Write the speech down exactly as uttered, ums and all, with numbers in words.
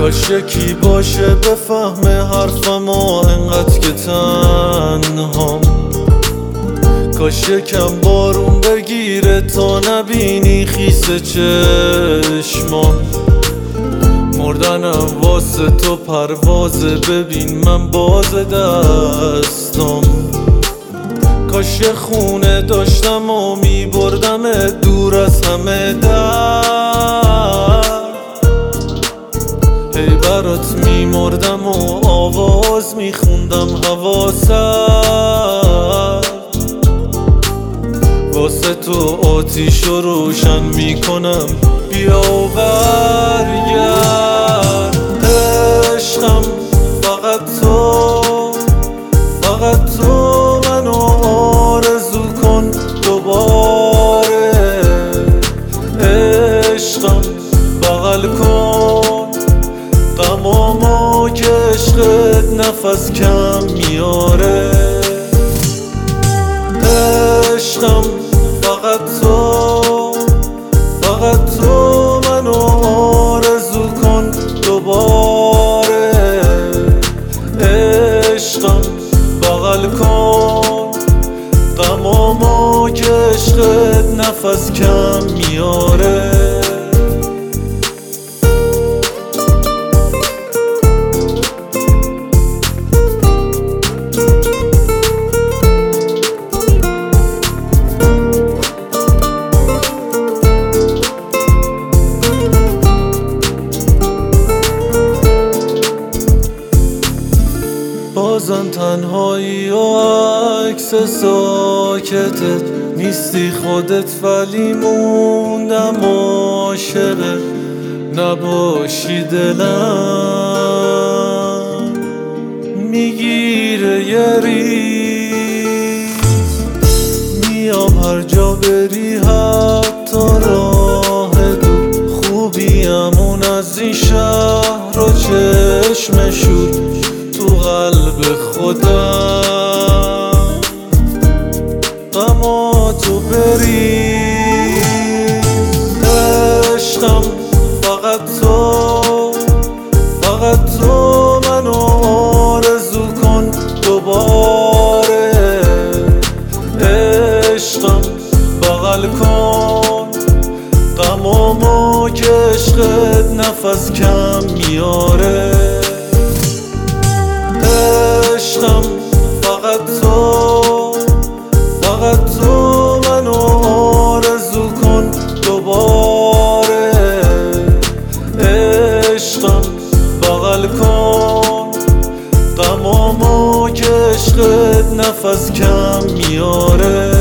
کاش یکی باشه بفهمه حرفمو انقدر که تنهام. کاش یکم بارون بگیره تا نبینی خیس چشمام. مردنم واسه تو پروازه، ببین من باز دستم. کاش یه خونه داشتم و میبردم دور از همه درد. هی برات میمردم و آواز میخوندم هوا سرد. واسه تو آتیش رو روشن میکنم، بیا و برگرد. عشقم فقط تو، فقط تو منو آرزو کن دوباره. عشقم بغل کن غمامو که عشقت نفس کم میاره. عشقم فقط تو، فقط تو منو آرزو کن دوباره. عشقم بغل کن غمامو که عشقت نفس کم میاره. بازم تنهایی و عکس ساکتت نیستی خودت، ولی موندم عاشقت. نباشی دلم میگیره یه ریز. میام هر جا بری حتی راه دور. خوبیمون از این شهر و چشم شور تو قلب خودم. غما تو بری. عشقم فقط تو، فقط تو منو آرزو کن دوباره. عشقم بغل کن غمامو که عشقت نفس کم میاره. عشقم فقط تو، فقط تو منو آرزو کن دوباره. عشقم بغل کن غمامو که عشقت نفس کم میاره.